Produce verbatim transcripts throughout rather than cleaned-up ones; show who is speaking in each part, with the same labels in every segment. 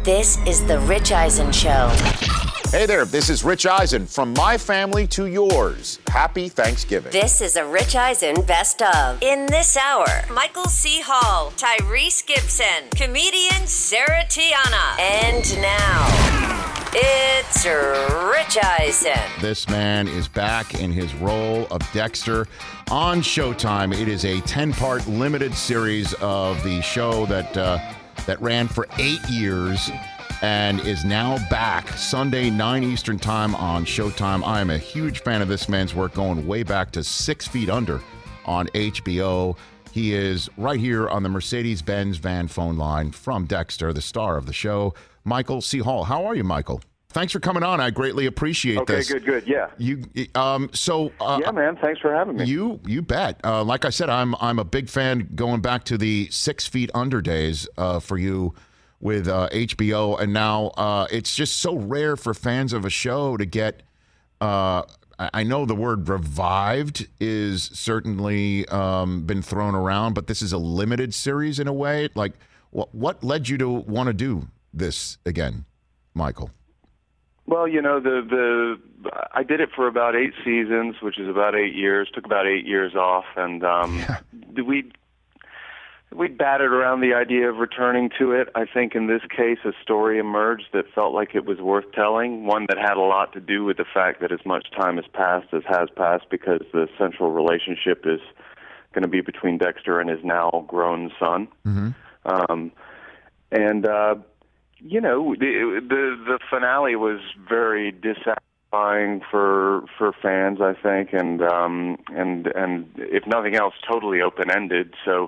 Speaker 1: This is The Rich Eisen Show.
Speaker 2: Hey there, this is Rich Eisen. From my family to yours, happy Thanksgiving.
Speaker 1: This is a Rich Eisen Best Of. In this hour, Michael C. Hall, Tyrese Gibson, comedian Sarah Tiana. And now, it's Rich Eisen.
Speaker 2: This man is back in his role of Dexter on Showtime. It is a ten-part limited series of the show that uh, that ran for eight years and is now back Sunday, nine Eastern time on Showtime. I am a huge fan of this man's work, going way back to Six Feet Under on H B O. He is right here on the Mercedes-Benz van phone line from Dexter, the star of the show, Michael C. Hall. How are you, Michael? Thanks for coming on. I greatly appreciate
Speaker 3: okay,
Speaker 2: this.
Speaker 3: Okay, good, good. Yeah.
Speaker 2: You, um, so. Uh,
Speaker 3: yeah, man. Thanks for having me.
Speaker 2: You, you bet. Uh, like I said, I'm, I'm a big fan going back to the Six Feet Under days uh, for you with uh, H B O, and now uh, it's just so rare for fans of a show to get. Uh, I know the word revived is certainly um, been thrown around, but this is a limited series in a way. Like, what, what led you to want to do this again, Michael?
Speaker 3: Well, you know, the the I did it for about eight seasons, which is about eight years. Took about eight years off, and um, yeah. we we batted around the idea of returning to it. I think in this case, a story emerged that felt like it was worth telling. One that had a lot to do with the fact that as much time has passed as has passed, because the central relationship is going to be between Dexter and his now grown son.
Speaker 2: Mm-hmm.
Speaker 3: Um, and uh, You know, the, the the finale was very dissatisfying for for fans, I think, and um, and and if nothing else, totally open ended. So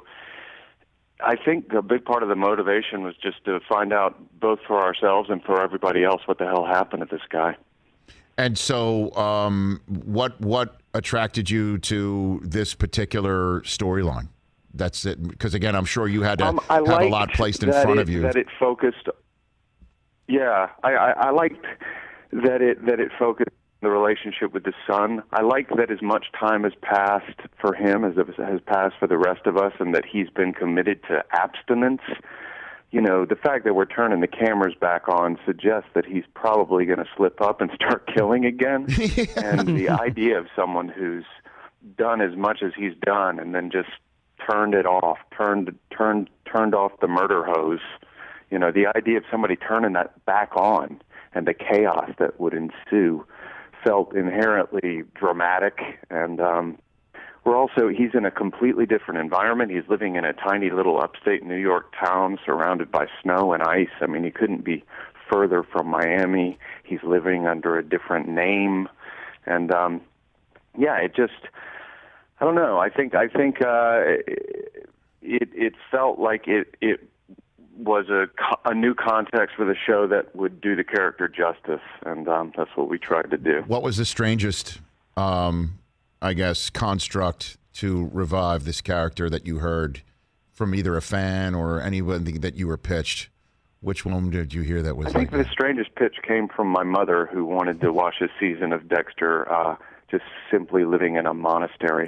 Speaker 3: I think a big part of the motivation was just to find out, both for ourselves and for everybody else, what the hell happened to this guy.
Speaker 2: And so, um, what what attracted you to this particular storyline? That's it, because again, I'm sure you had to
Speaker 3: um,
Speaker 2: have a lot placed in front
Speaker 3: it,
Speaker 2: of you.
Speaker 3: That it focused. Yeah, I, I, I liked that it that it focused on the relationship with the son. I like that as much time has passed for him as it has passed for the rest of us, and that he's been committed to abstinence. You know, the fact that we're turning the cameras back on suggests that he's probably going to slip up and start killing again. And the idea of someone who's done as much as he's done and then just turned it off, turned turned turned off the murder hose. You know, the idea of somebody turning that back on and the chaos that would ensue felt inherently dramatic. And um, we're also, he's in a completely different environment. He's living in a tiny little upstate New York town surrounded by snow and ice. I mean, he couldn't be further from Miami. He's living under a different name. And, um, yeah, it just, I don't know. I think, I think uh, it, it felt like it, it, was a, a new context for the show that would do the character justice, and um, that's what we tried to do.
Speaker 2: What was the strangest, um, I guess, construct to revive this character that you heard from either a fan or anyone that you were pitched? Which one did you hear that was
Speaker 3: I
Speaker 2: like
Speaker 3: think the
Speaker 2: that?
Speaker 3: strangest pitch came from my mother, who wanted to watch a season of Dexter uh, just simply living in a monastery.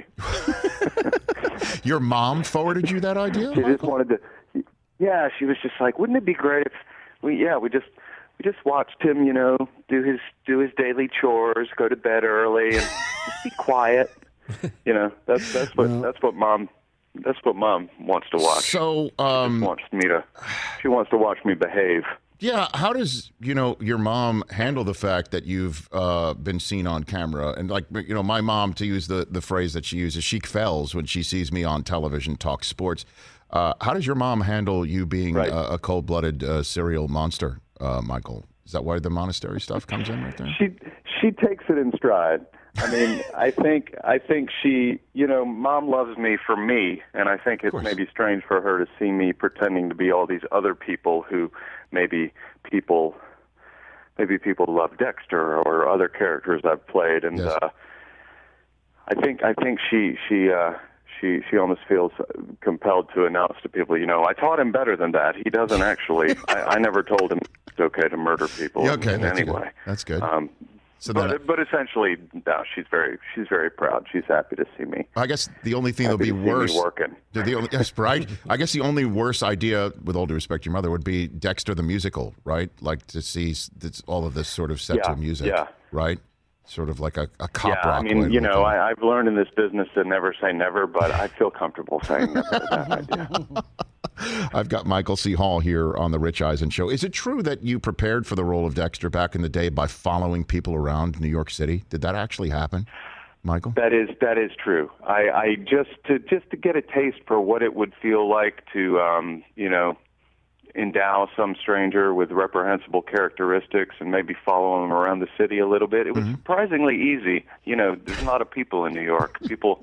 Speaker 2: Your mom forwarded you that idea?
Speaker 3: She
Speaker 2: Michael?
Speaker 3: just wanted to... Yeah, she was just like, wouldn't it be great if we, yeah, we just we just watched him, you know, do his do his daily chores, go to bed early, and just be quiet. You know, that's that's what well, that's what mom that's what mom wants to watch.
Speaker 2: So, um,
Speaker 3: she just wants me to she wants to watch me behave.
Speaker 2: Yeah, how does, you know, your mom handle the fact that you've uh, been seen on camera? And like, you know, my mom, to use the the phrase that she uses, she fells when she sees me on television talk sports. Uh, how does your mom handle you being right. a, a cold-blooded uh, serial monster, uh, Michael? Is that why the monastery stuff comes in right there?
Speaker 3: She she takes it in stride. I mean, I think I think she, you know, Mom loves me for me, and I think it's maybe strange for her to see me pretending to be all these other people who maybe people maybe people love Dexter or other characters I've played, and yes. uh, I think I think she she. Uh, She she almost feels compelled to announce to people, you know, I taught him better than that. He doesn't actually. I, I never told him it's okay to murder people.
Speaker 2: Yeah, okay,
Speaker 3: in
Speaker 2: that's
Speaker 3: any
Speaker 2: good.
Speaker 3: way.
Speaker 2: That's good.
Speaker 3: Um,
Speaker 2: So
Speaker 3: but,
Speaker 2: then,
Speaker 3: but essentially, no, she's very she's very proud. She's happy to see me.
Speaker 2: I guess the only thing that'll
Speaker 3: happy
Speaker 2: be
Speaker 3: to see
Speaker 2: worse.
Speaker 3: Me working.
Speaker 2: The, the only, yes, right. I guess the only worse idea, with all due respect to your mother, would be Dexter the musical, right? Like to see this, all of this sort of set
Speaker 3: yeah,
Speaker 2: to music,
Speaker 3: yeah.
Speaker 2: right? Sort of like a, a cop
Speaker 3: yeah,
Speaker 2: rock.
Speaker 3: I mean,
Speaker 2: would,
Speaker 3: you
Speaker 2: would
Speaker 3: know, I, I've learned in this business to never say never, but I feel comfortable saying never to that idea.
Speaker 2: I've got Michael C. Hall here on the Rich Eisen Show. Is it true that you prepared for the role of Dexter back in the day by following people around New York City? Did that actually happen, Michael?
Speaker 3: That is that is true. I, I just to just to get a taste for what it would feel like to, um, you know, endow some stranger with reprehensible characteristics and maybe follow him around the city a little bit. It was mm-hmm. surprisingly easy. You know, there's a lot of people in New York. People,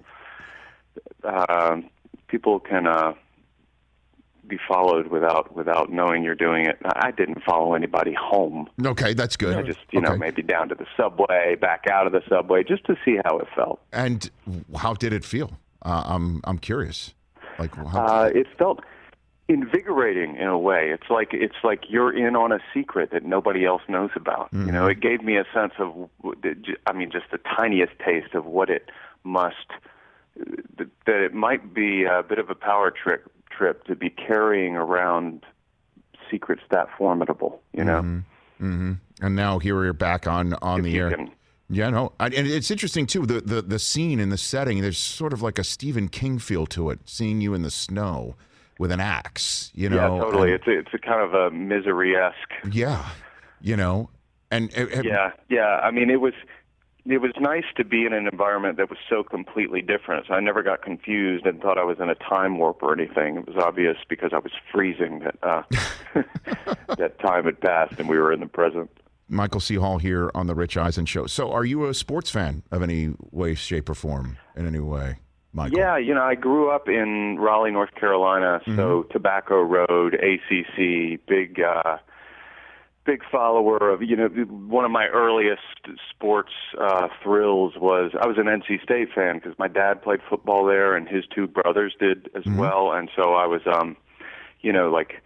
Speaker 3: uh, people can uh, be followed without without knowing you're doing it. I didn't follow anybody home.
Speaker 2: Okay, that's good.
Speaker 3: I just, you
Speaker 2: okay.
Speaker 3: know, maybe down to the subway, back out of the subway, just to see how it felt.
Speaker 2: And how did it feel? Uh, I'm I'm curious. Like, how
Speaker 3: uh, it felt invigorating in a way. It's like it's like you're in on a secret that nobody else knows about. Mm-hmm. You know, it gave me a sense of, I mean, just the tiniest taste of what it must, that it might be a bit of a power trip trip to be carrying around secrets that formidable. You know.
Speaker 2: Mm-hmm. Mm-hmm. And now here we're back on on
Speaker 3: if
Speaker 2: the air.
Speaker 3: Can,
Speaker 2: Yeah, no, I, and it's interesting too. The, the the scene and the setting. There's sort of like a Stephen King feel to it. Seeing you in the snow with an axe, you know.
Speaker 3: Yeah, totally.
Speaker 2: And,
Speaker 3: it's a, it's a kind of a misery-esque.
Speaker 2: Yeah, you know, and, and
Speaker 3: yeah, yeah. I mean, it was it was nice to be in an environment that was so completely different. So I never got confused and thought I was in a time warp or anything. It was obvious because I was freezing that uh, that time had passed and we were in the present.
Speaker 2: Michael C. Hall here on the Rich Eisen Show. So, are you a sports fan of any way, shape, or form in any way? Michael?
Speaker 3: Yeah, you know, I grew up in Raleigh, North Carolina, so mm-hmm. Tobacco Road, A C C, big, uh, big follower of, you know, one of my earliest sports uh, thrills was, I was an N C State fan because my dad played football there and his two brothers did as mm-hmm. well, and so I was, um, you know, like,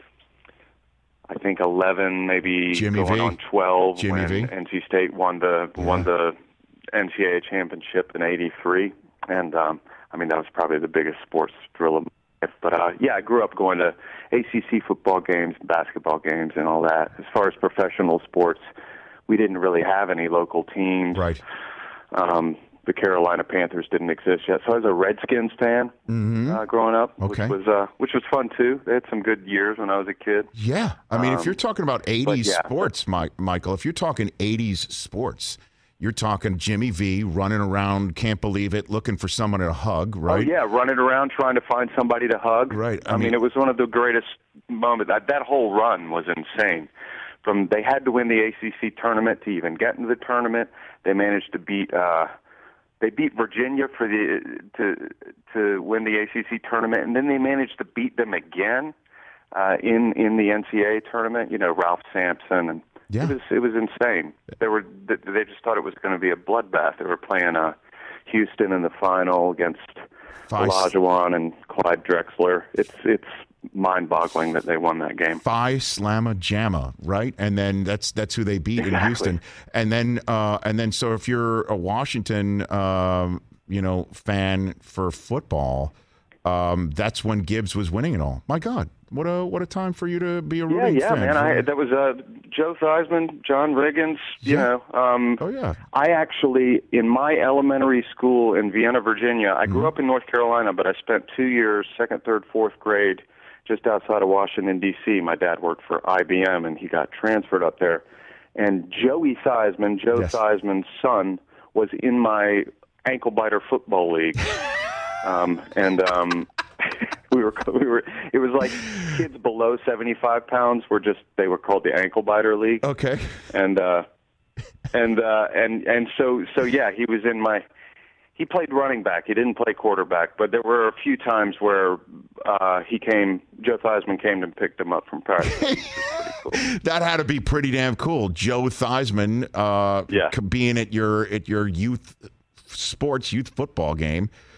Speaker 3: I think eleven, maybe
Speaker 2: Jimmy
Speaker 3: going
Speaker 2: V.
Speaker 3: on twelve
Speaker 2: Jimmy
Speaker 3: when
Speaker 2: V.
Speaker 3: N C State won the yeah. won the N C double A championship in eighty-three, and um, I mean that was probably the biggest sports thrill of my life. But uh, yeah, I grew up going to A C C football games, basketball games, and all that. As far as professional sports, we didn't really have any local teams.
Speaker 2: Right.
Speaker 3: Um, the Carolina Panthers didn't exist yet, so I was a Redskins fan
Speaker 2: mm-hmm.
Speaker 3: uh, growing up,
Speaker 2: okay.
Speaker 3: which was uh, which was fun too. They had some good years when I was a kid.
Speaker 2: Yeah, I mean, um, if you're talking about eighties
Speaker 3: yeah.
Speaker 2: sports, Mike, Michael, if you're talking eighties sports, you're talking Jimmy V running around, can't believe it, looking for someone to hug, right?
Speaker 3: Oh yeah, running around trying to find somebody to hug.
Speaker 2: Right.
Speaker 3: I, I mean, mean, it was one of the greatest moments. That, that whole run was insane. From they had to win the A C C tournament to even get into the tournament. They managed to beat. Uh, They beat Virginia for the to to win the A C C tournament, and then they managed to beat them again uh, in in the N C double A tournament. You know, Ralph Sampson, and
Speaker 2: yeah.
Speaker 3: it was it was insane. They were they just thought it was going to be a bloodbath. They were playing uh, Houston in the final against
Speaker 2: Five.
Speaker 3: Olajuwon and Clyde Drexler. It's it's mind-boggling that they won that game.
Speaker 2: Phi Slamma Jamma, right? And then that's that's who they beat
Speaker 3: exactly.
Speaker 2: in Houston. And then uh, and then so if you're a Washington, um, you know, fan for football, um, that's when Gibbs was winning it all. My God, what a what a time for you to be a rooting
Speaker 3: yeah, yeah,
Speaker 2: fan.
Speaker 3: man. I, that was uh, Joe Theismann, John Riggins. You
Speaker 2: yeah.
Speaker 3: know, um,
Speaker 2: oh yeah.
Speaker 3: I actually, in my elementary school in Vienna, Virginia, I grew mm-hmm. up in North Carolina, but I spent two years, second, third, fourth grade, just outside of Washington, D C My dad worked for I B M, and he got transferred up there. And Joey Theismann, Joe yes. Theismann's son, was in my ankle biter football league. um, and um, we were, we were. It was like kids below seventy-five pounds were just. They were called the ankle biter league.
Speaker 2: Okay.
Speaker 3: And uh, and uh, and and so so yeah, he was in my. He played running back. He didn't play quarterback, but there were a few times where uh, he came. Joe Theismann came and picked him up from practice. Cool.
Speaker 2: That had to be pretty damn cool. Joe Theismann, uh,
Speaker 3: yeah.
Speaker 2: being at your at your youth sports youth football game.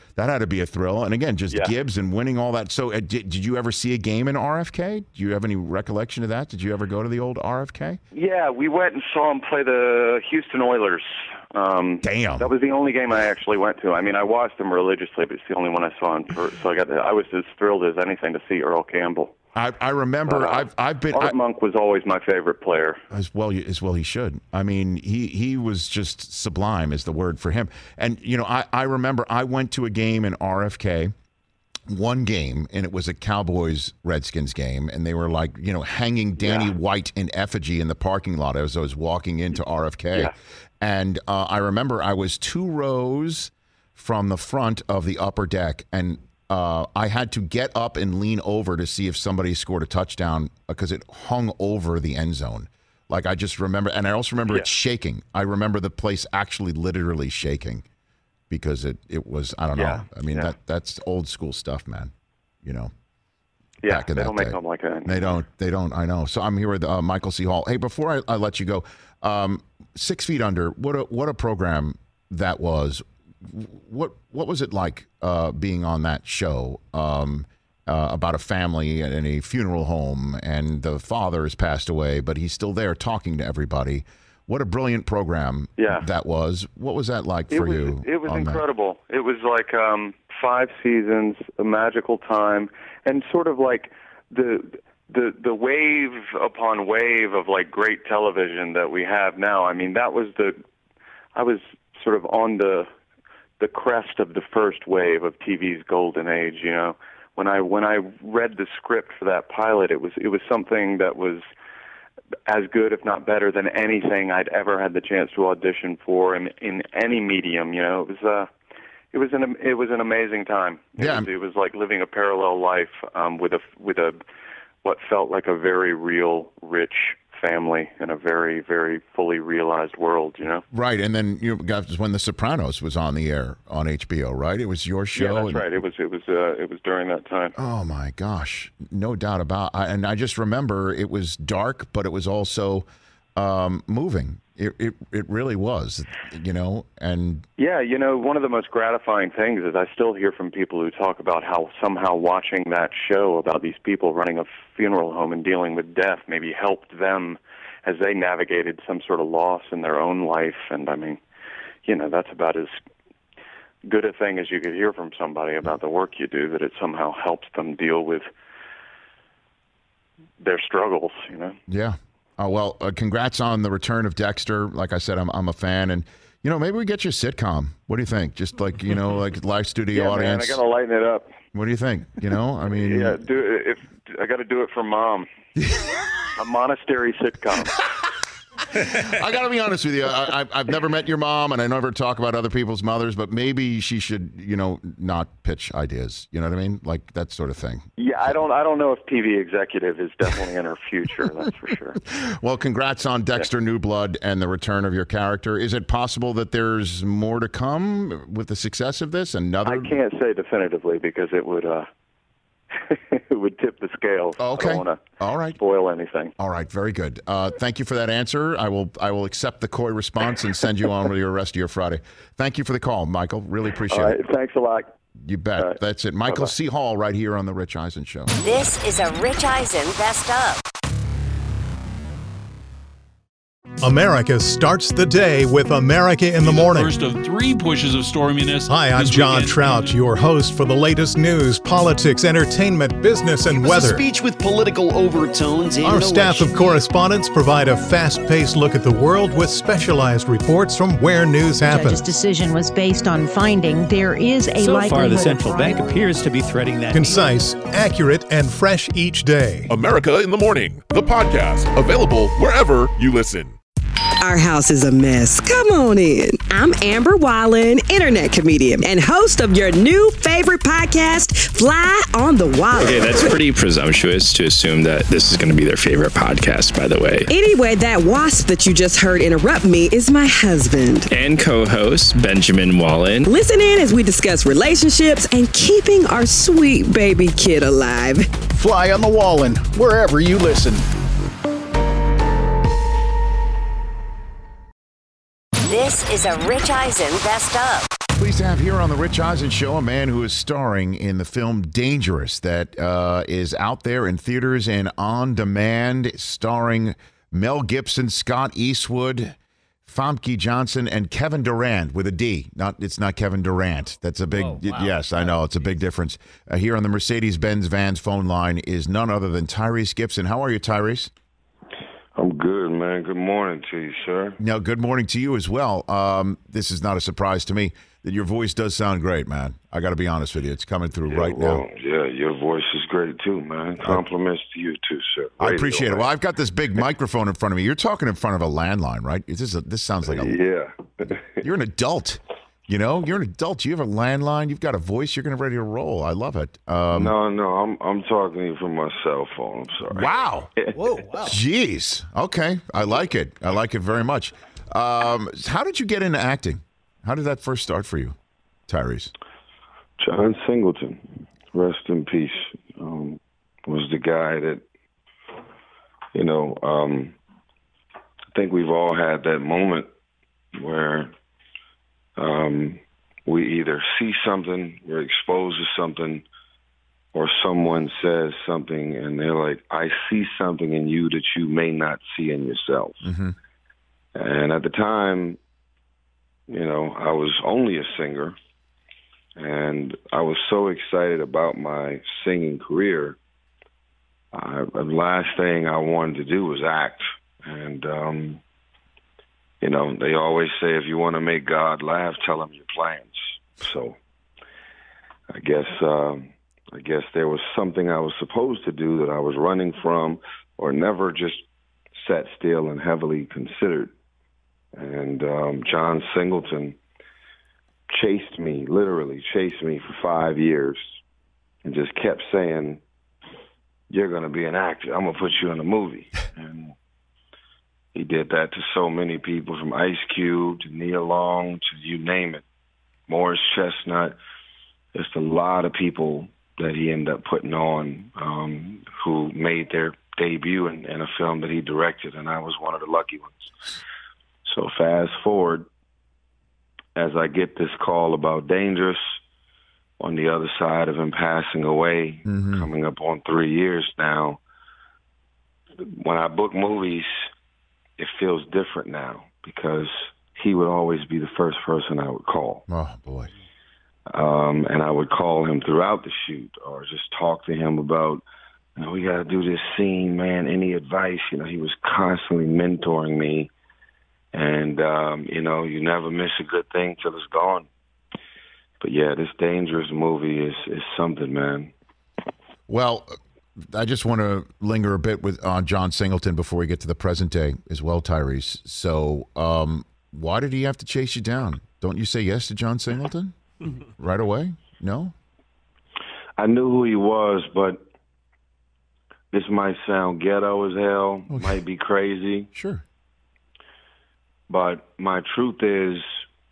Speaker 2: that had to be a thrill. And again, just
Speaker 3: Yeah.
Speaker 2: Gibbs and winning all that. So, uh, did, did you ever see a game in R F K? Do you have any recollection of that? Did you ever go to the old R F K?
Speaker 3: Yeah, we went and saw him play the Houston Oilers. Um,
Speaker 2: Damn.
Speaker 3: That was the only game I actually went to. I mean, I watched them religiously, but it's the only one I saw in person. So I got, to, I was as thrilled as anything to see Earl Campbell.
Speaker 2: I, I remember.
Speaker 3: But, uh,
Speaker 2: I've I've been.
Speaker 3: Art
Speaker 2: I,
Speaker 3: Monk was always my favorite player.
Speaker 2: As well, as well he should. I mean, he he was just sublime is the word for him. And you know, I I remember I went to a game in R F K, one game, and it was a Cowboys Redskins game, and they were like, you know, hanging Danny
Speaker 3: Yeah.
Speaker 2: White in effigy in the parking lot as I was walking into R F K.
Speaker 3: Yeah.
Speaker 2: And uh, I remember I was two rows from the front of the upper deck, and uh, I had to get up and lean over to see if somebody scored a touchdown because it hung over the end zone. Like I just remember, and I also remember
Speaker 3: Yeah.
Speaker 2: it shaking. I remember the place actually literally shaking because it, it was, I don't
Speaker 3: Yeah.
Speaker 2: know. I mean,
Speaker 3: Yeah.
Speaker 2: that that's old school stuff, man. You know,
Speaker 3: Yeah,
Speaker 2: back in
Speaker 3: they
Speaker 2: that
Speaker 3: don't make
Speaker 2: day.
Speaker 3: them like that.
Speaker 2: They don't. They don't. I know. So I'm here with uh, Michael C. Hall. Hey, before I, I let you go, um, Six Feet Under. What a what a program that was. What what was it like uh, being on that show um, uh, about a family in a funeral home, and the father has passed away, but he's still there talking to everybody. What a brilliant program
Speaker 3: Yeah.
Speaker 2: that was. What was that like
Speaker 3: It
Speaker 2: for
Speaker 3: was,
Speaker 2: you?
Speaker 3: It was
Speaker 2: on that?
Speaker 3: incredible. It was like um, five seasons, a magical time, and sort of like the the the wave upon wave of like great television that we have now. I mean, that was the I was sort of on the the crest of the first wave of T V's golden age. You know, when I when I read the script for that pilot, it was it was something that was as good, if not better, than anything I'd ever had the chance to audition for in in any medium. You know, it was uh, it was an it was an amazing time. It
Speaker 2: Yeah.
Speaker 3: was, it was like living a parallel life um, with a with a what felt like a very real, rich family in a very, very fully realized world. You know.
Speaker 2: Right, and then you got when The Sopranos was on the air on H B O, right? It was your show.
Speaker 3: Yeah, that's
Speaker 2: and-
Speaker 3: right. It was it was uh, it was during that time.
Speaker 2: Oh my gosh, no doubt about. I, and I just remember it was dark, but it was also um, moving. It, it it really was, you know. And
Speaker 3: Yeah, you know, one of the most gratifying things is I still hear from people who talk about how somehow watching that show about these people running a funeral home and dealing with death maybe helped them as they navigated some sort of loss in their own life. And I mean, you know, that's about as good a thing as you could hear from somebody about the work you do, that it somehow helps them deal with their struggles, you know.
Speaker 2: yeah, oh well, uh, congrats on the return of Dexter. Like I said, I'm I'm a fan, and you know maybe we get you a sitcom. What do you think? Just like you know, like live studio
Speaker 3: Yeah,
Speaker 2: audience.
Speaker 3: man, I got to lighten it up.
Speaker 2: What do you think? You know, I mean,
Speaker 3: Yeah, do if I got to do it for Mom. A monastery sitcom.
Speaker 2: I got to be honest with you. I, I, I've never met your mom, and I never talk about other people's mothers. But maybe she should, you know, not pitch ideas. You know what I mean? Like that sort of thing.
Speaker 3: Yeah, I don't. I don't know if T V executive is definitely in her future. That's for sure.
Speaker 2: Well, congrats on Dexter New Blood and the return of your character. Is it possible that there's more to come with the success of this? Another?
Speaker 3: I can't say definitively because it would. Uh, it would tip the scales.
Speaker 2: Oh, okay.
Speaker 3: I don't want
Speaker 2: All
Speaker 3: to
Speaker 2: right.
Speaker 3: spoil anything.
Speaker 2: All right. Very good. Uh, thank you for that answer. I will. I will accept the coy response and send you on with your rest of your Friday. Thank you for the call, Michael. Really appreciate
Speaker 3: All right.
Speaker 2: it.
Speaker 3: Thanks a lot.
Speaker 2: You bet.
Speaker 3: All right.
Speaker 2: That's it. Michael
Speaker 3: Bye-bye.
Speaker 2: C. Hall, right here on the Rich Eisen Show.
Speaker 1: This is a Rich Eisen Best Of.
Speaker 4: America starts the day with America in the Morning.
Speaker 5: First of three pushes of storminess.
Speaker 4: Hi, I'm
Speaker 5: this
Speaker 4: John
Speaker 5: weekend.
Speaker 4: Trout, your host for the latest news, politics, entertainment, business, and
Speaker 6: It was
Speaker 4: weather.
Speaker 6: a speech with political overtones. And
Speaker 4: Our
Speaker 6: an
Speaker 4: staff of
Speaker 6: election.
Speaker 4: correspondents provide a fast-paced look at the world with specialized reports from where news
Speaker 7: judge's
Speaker 4: happens.
Speaker 7: decision was based on finding there is a
Speaker 8: So
Speaker 7: likelihood
Speaker 8: far, the
Speaker 7: of
Speaker 8: central bank
Speaker 7: bribery.
Speaker 8: appears to be threading that.
Speaker 4: Concise, accurate, and fresh each day.
Speaker 9: America in the Morning, the podcast, available wherever you listen.
Speaker 10: Our house is a mess. Come on in. I'm Amber Wallen, internet comedian and host of your new favorite podcast, Fly on the Wall.
Speaker 11: Okay, that's pretty presumptuous to assume that this is going to be their favorite podcast, by the way.
Speaker 10: Anyway, that wasp that you just heard interrupt me is my husband.
Speaker 11: And co-host Benjamin Wallen.
Speaker 10: Listen in as we discuss relationships and keeping our sweet baby kid alive.
Speaker 12: Fly on the Wallen, wherever you listen.
Speaker 1: This is a Rich Eisen Best Of.
Speaker 2: Pleased to have here on the Rich Eisen Show a man who is starring in the film Dangerous that uh, is out there in theaters and on demand, starring Mel Gibson, Scott Eastwood, Famke Johnson, and Kevin Durant with a D. Not It's not Kevin Durant. That's a big,
Speaker 8: oh, wow.
Speaker 2: yes, I know. It's a big difference. Uh, here on the Mercedes-Benz Vans phone line is none other than Tyrese Gibson. How are you, Tyrese?
Speaker 13: I'm good, man. Good morning to you, sir.
Speaker 2: No, good morning to you as well. Um, this is not a surprise to me that your voice does sound great, man. I got to be honest with you. It's coming through
Speaker 13: yeah,
Speaker 2: right
Speaker 13: well,
Speaker 2: now.
Speaker 13: Yeah, your voice is great too, man. Compliments I, to you too, sir. Radio,
Speaker 2: I appreciate it.
Speaker 13: man.
Speaker 2: Well, I've got this big microphone in front of me. You're talking in front of a landline, right? Is this a, this sounds like a
Speaker 13: yeah.
Speaker 2: You're an adult. You know, you're an adult. You have a landline. You've got a voice. You're going to ready to roll. I love it. Um,
Speaker 13: no, no, I'm I'm talking to you from my cell phone. I'm sorry.
Speaker 2: Wow.
Speaker 8: Whoa, wow.
Speaker 2: Jeez. Okay. I like it. I like it very much. Um, how did you get into acting? How did that first start for you, Tyrese?
Speaker 13: John Singleton, rest in peace, um, was the guy that, you know, um, I think we've all had that moment where um, we either see something, we're exposed to something, or someone says something and they're like, I see something in you that you may not see in yourself.
Speaker 2: Mm-hmm.
Speaker 13: And at the time, you know, I was only a singer, and I was so excited about my singing career. Uh, the last thing I wanted to do was act. And, um, you know, they always say if you want to make God laugh, tell him your plans. So I guess um, I guess there was something I was supposed to do that I was running from or never just sat still and heavily considered. And um, John Singleton chased me, literally chased me for five years and just kept saying, you're going to be an actor. I'm going to put you in a movie. And he did that to so many people, from Ice Cube to Nia Long to you name it, Morris Chestnut. Just a lot of people that he ended up putting on um, who made their debut in, in a film that he directed, and I was one of the lucky ones. So fast forward, as I get this call about Dangerous, on the other side of him passing away, mm-hmm. coming up on three years now, when I book movies, it feels different now because he would always be the first person I would call.
Speaker 2: Oh, boy.
Speaker 13: Um, and I would call him throughout the shoot or just talk to him about, you know, we got to do this scene, man, any advice? You know, he was constantly mentoring me. And, um, you know, you never miss a good thing till it's gone. But, yeah, this Dangerous movie is, is something, man.
Speaker 2: Well, I just want to linger a bit with on John Singleton before we get to the present day as well, Tyrese. So um, why did he have to chase you down? Don't you say yes to John Singleton right away? No?
Speaker 13: I knew who he was, but this might sound ghetto as hell, okay. Might be crazy.
Speaker 2: Sure.
Speaker 13: But my truth is,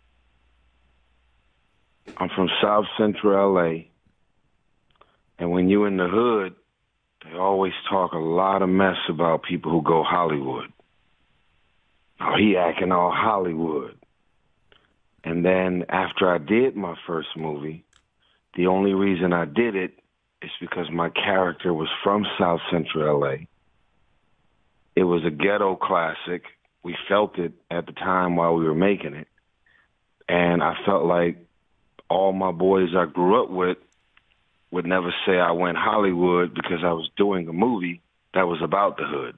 Speaker 13: I'm from South Central L A, and when you're in the hood, they always talk a lot of mess about people who go Hollywood. Oh, he acting all Hollywood. And then after I did my first movie, the only reason I did it is because my character was from South Central L A. It was a ghetto classic. We felt it at the time while we were making it. And I felt like all my boys I grew up with would never say I went Hollywood because I was doing a movie that was about the hood.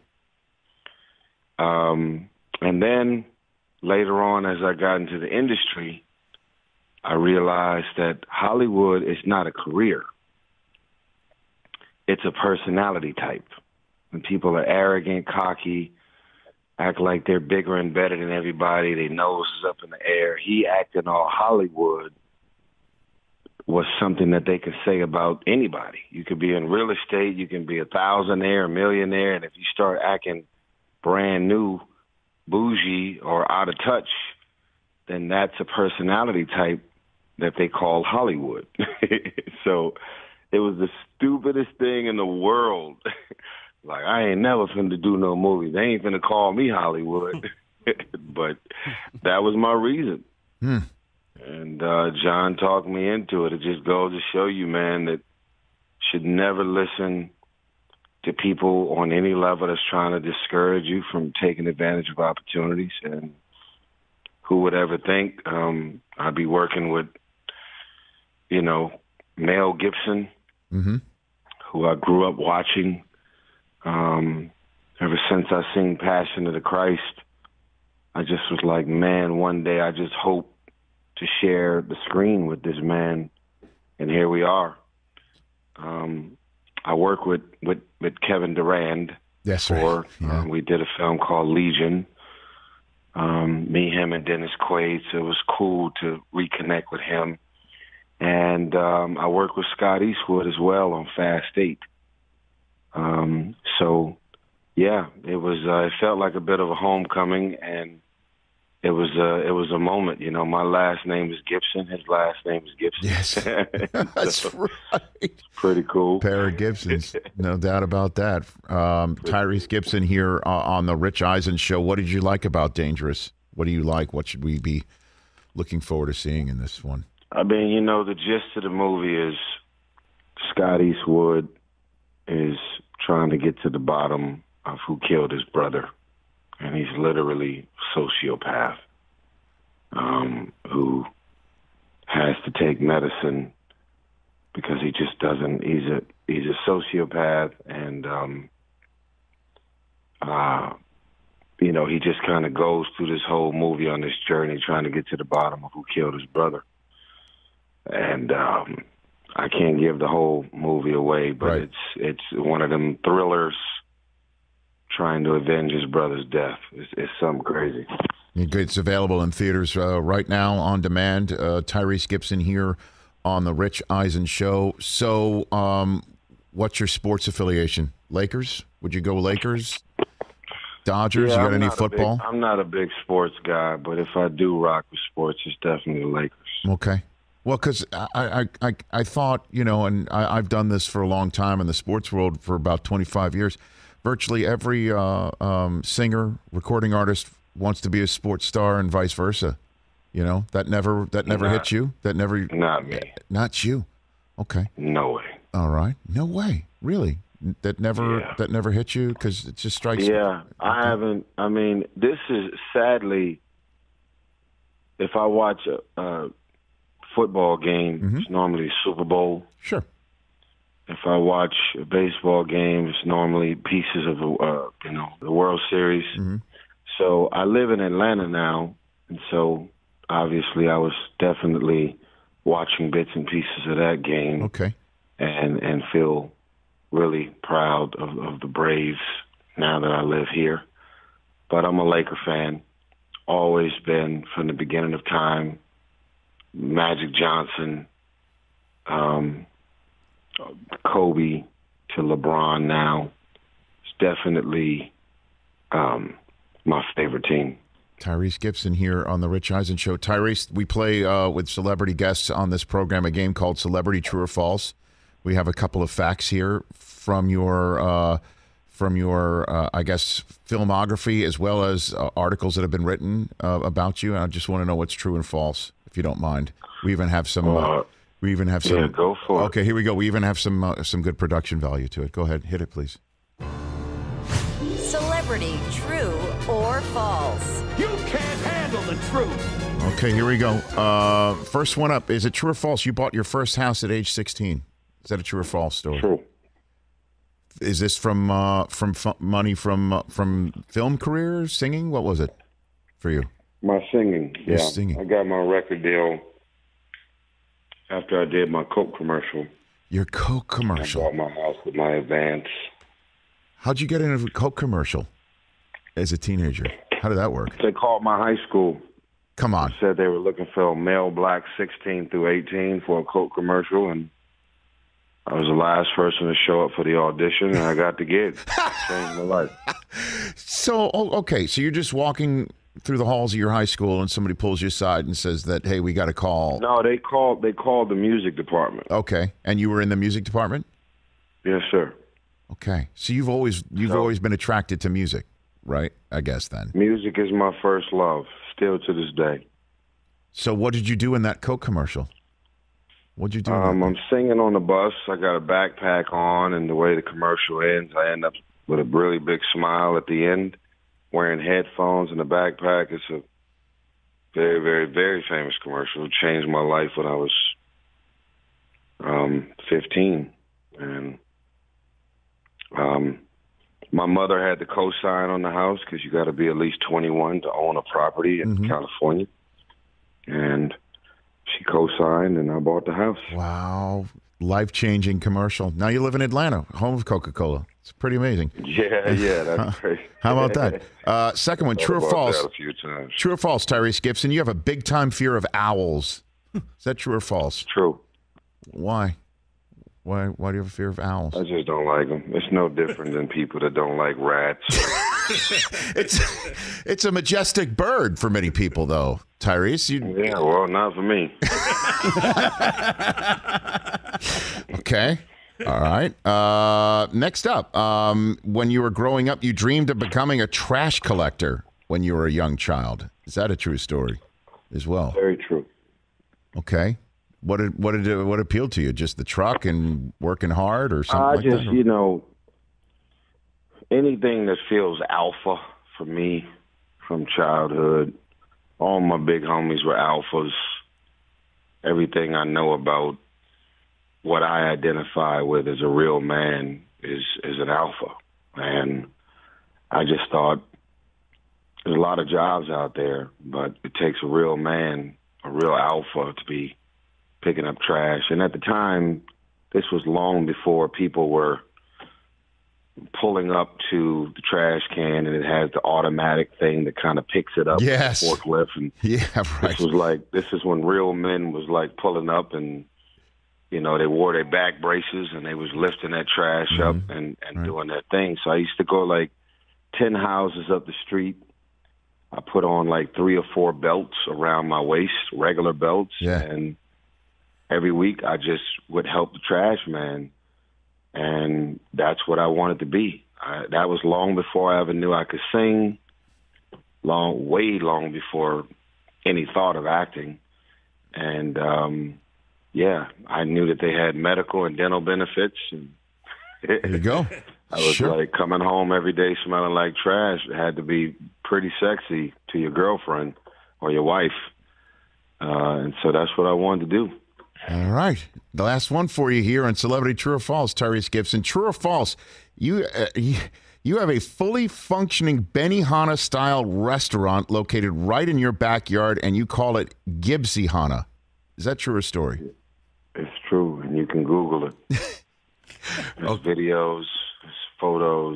Speaker 13: Um, and then later on, as I got into the industry, I realized that Hollywood is not a career. It's a personality type. When people are arrogant, cocky, act like they're bigger and better than everybody, their nose is up in the air. He acting all Hollywood was something that they could say about anybody. You could be in real estate, you can be a thousandaire, a millionaire, and if you start acting brand new, bougie, or out of touch, then that's a personality type that they call Hollywood. So it was the stupidest thing in the world. Like, I ain't never finna do no movie. They ain't finna call me Hollywood. But that was my reason.
Speaker 2: Hmm.
Speaker 13: And uh, John talked me into it. It just goes to show you, man, that should never listen to people on any level that's trying to discourage you from taking advantage of opportunities. And who would ever think um, I'd be working with, you know, Mel Gibson,
Speaker 2: mm-hmm.
Speaker 13: who I grew up watching um, ever since I seen Passion of the Christ. I just was like, man, one day I just hope to share the screen with this man, and here we are. Um, I work with, with, with Kevin Durand.
Speaker 2: Yes,
Speaker 13: for,
Speaker 2: right. yeah.
Speaker 13: um, we did a film called Legion. Um, me, him, and Dennis Quaid. So it was cool to reconnect with him. And um, I work with Scott Eastwood as well on Fast Eight. Um, so, yeah, it was. Uh, it felt like a bit of a homecoming, and it was. Uh, it was a moment. You know, my last name is Gibson. His last name is Gibson.
Speaker 2: Yes, that's
Speaker 13: so,
Speaker 2: right.
Speaker 13: It's pretty cool.
Speaker 2: Pair of Gibsons, no doubt about that. Um, Tyrese Gibson here uh, on the Rich Eisen Show. What did you like about Dangerous? What do you like? What should we be looking forward to seeing in this one?
Speaker 13: I mean, you know, the gist of the movie is Scott Eastwood is trying to get to the bottom of who killed his brother. And he's literally a sociopath um, who has to take medicine because he just doesn't. He's a he's a sociopath, and um, uh, you know, he just kind of goes through this whole movie on this journey trying to get to the bottom of who killed his brother. And um, I can't give the whole movie away, but
Speaker 2: right.
Speaker 13: it's it's one of them thrillers. Trying to avenge his brother's death. It's, it's something crazy.
Speaker 2: It's available in theaters uh, right now on demand. Uh, Tyrese Gibson here on the Rich Eisen Show. So, um, what's your sports affiliation? Lakers? Would you go Lakers? Dodgers?
Speaker 13: Yeah,
Speaker 2: you got
Speaker 13: I'm
Speaker 2: any
Speaker 13: not a
Speaker 2: football?
Speaker 13: Big, I'm not a big sports guy, but if I do rock with sports, it's definitely the Lakers.
Speaker 2: Okay. Well, because I, I, I, I thought, you know, and I, I've done this for a long time in the sports world for about twenty-five years. Virtually every uh, um, singer, recording artist wants to be a sports star, and vice versa. You know, that never that never
Speaker 13: not,
Speaker 2: hit you. That never.
Speaker 13: Not me.
Speaker 2: Not you. Okay.
Speaker 13: No way.
Speaker 2: All right. No way. Really. That never
Speaker 13: yeah.
Speaker 2: that never hit you because it just strikes.
Speaker 13: Yeah,
Speaker 2: me.
Speaker 13: I haven't. I mean, this is sadly. If I watch a, a football game, mm-hmm. it's normally Super Bowl.
Speaker 2: Sure.
Speaker 13: If I watch a baseball game, it's normally pieces of the, uh, you know, the World Series.
Speaker 2: Mm-hmm.
Speaker 13: So I live in Atlanta now, and so obviously I was definitely watching bits and pieces of that game.
Speaker 2: Okay.
Speaker 13: And and feel really proud of, of the Braves now that I live here. But I'm a Laker fan. Always been from the beginning of time. Magic Johnson, um, Kobe to LeBron now. It's definitely um, my favorite team.
Speaker 2: Tyrese Gibson here on the Rich Eisen Show. Tyrese, we play uh, with celebrity guests on this program a game called Celebrity True or False. We have a couple of facts here from your, uh, from your, uh, I guess, filmography as well as uh, articles that have been written uh, about you. And I just want to know what's true and false, if you don't mind. We even have some. Uh,
Speaker 13: Uh,
Speaker 2: we even have some.
Speaker 13: Yeah, go for it.
Speaker 2: Okay, here we go. We even have some uh, some good production value to it. Go ahead, hit it, please.
Speaker 1: Celebrity True or False?
Speaker 8: You can't handle the truth.
Speaker 2: Okay, here we go. Uh, first one up. Is it true or false? You bought your first house at age sixteen. Is that a true or false story?
Speaker 13: True.
Speaker 2: Is this from uh, from f- money from uh, from film career, singing? What was it for you?
Speaker 13: My singing.
Speaker 2: Your
Speaker 13: yeah,
Speaker 2: singing.
Speaker 13: I got my record deal after I did my Coke commercial.
Speaker 2: Your Coke commercial.
Speaker 13: I bought my house with my advance.
Speaker 2: How'd you get into a Coke commercial as a teenager? How did that work?
Speaker 13: They called my high school.
Speaker 2: Come on.
Speaker 13: Said they were looking for a male black sixteen through eighteen for a Coke commercial, and I was the last person to show up for the audition, and I got the gig. Changed my life.
Speaker 2: So, oh, okay, so you're just walking through the halls of your high school, and somebody pulls you aside and says that, hey, we got to call.
Speaker 13: No, they called. They called the music department.
Speaker 2: Okay, and you were in the music department?
Speaker 13: Yes, sir.
Speaker 2: Okay, so you've always you've
Speaker 13: so,
Speaker 2: always been attracted to music, right? I guess then.
Speaker 13: Music is my first love, still to this day.
Speaker 2: So what did you do in that Coke commercial? What'd you do?
Speaker 13: Um, I'm singing on the bus. I got a backpack on, and the way the commercial ends, I end up with a really big smile at the end, wearing headphones and a backpack. It's a very, very, very famous commercial. It changed my life when I was um, fifteen. And um, my mother had the co-sign on the house because you got to be at least twenty-one to own a property in mm-hmm. California. And she co-signed, and I bought the house.
Speaker 2: Wow. Life-changing commercial. Now you live in Atlanta, home of Coca-Cola. It's pretty amazing.
Speaker 13: Yeah, yeah, that's great.
Speaker 2: How about that? Uh, second one, true or false?
Speaker 13: That a few times.
Speaker 2: True or false, Tyrese Gibson? You have a big-time fear of owls. Is that true or false?
Speaker 13: True.
Speaker 2: Why? Why Why do you have a fear of owls?
Speaker 13: I just don't like them. It's no different than people that don't like rats.
Speaker 2: it's it's a majestic bird for many people, though, Tyrese. You...
Speaker 13: Yeah, well, not for me.
Speaker 2: Okay. All right. Uh, next up, um, when you were growing up, you dreamed of becoming a trash collector when you were a young child. Is that a true story as well?
Speaker 13: Very true.
Speaker 2: Okay. What did what did what appealed to you? Just the truck and working hard, or something
Speaker 13: I
Speaker 2: like
Speaker 13: just,
Speaker 2: that?
Speaker 13: you know, anything that feels alpha for me from childhood. All my big homies were alphas. Everything I know about what I identify with as a real man is is an alpha. And I just thought there's a lot of jobs out there, but it takes a real man, a real alpha to be picking up trash. And at the time, this was long before people were pulling up to the trash can and it has the automatic thing that kind of picks it up.
Speaker 2: Yes.
Speaker 13: With the forklift. And
Speaker 2: yeah, right.
Speaker 13: This was like, this is when real men was like pulling up and, you know, they wore their back braces and they was lifting that trash mm-hmm. up and, and right. doing that thing. So I used to go like ten houses up the street. I put on like three or four belts around my waist, regular belts.
Speaker 2: Yeah.
Speaker 13: And every week I just would help the trash man. And that's what I wanted to be. I, that was long before I ever knew I could sing, long, way long before any thought of acting. And, um, yeah, I knew that they had medical and dental benefits. And
Speaker 2: there you go.
Speaker 13: I was
Speaker 2: sure.
Speaker 13: like coming home every day smelling like trash. It had to be pretty sexy to your girlfriend or your wife. Uh, and so that's what I wanted to do.
Speaker 2: All right. The last one for you here on Celebrity True or False, Tyrese Gibson. True or false, you, uh, you, you have a fully functioning Benihana style restaurant located right in your backyard, and you call it Gibsihana. Is that true or story?
Speaker 13: It's true, and you can Google it. There's okay. videos, there's photos.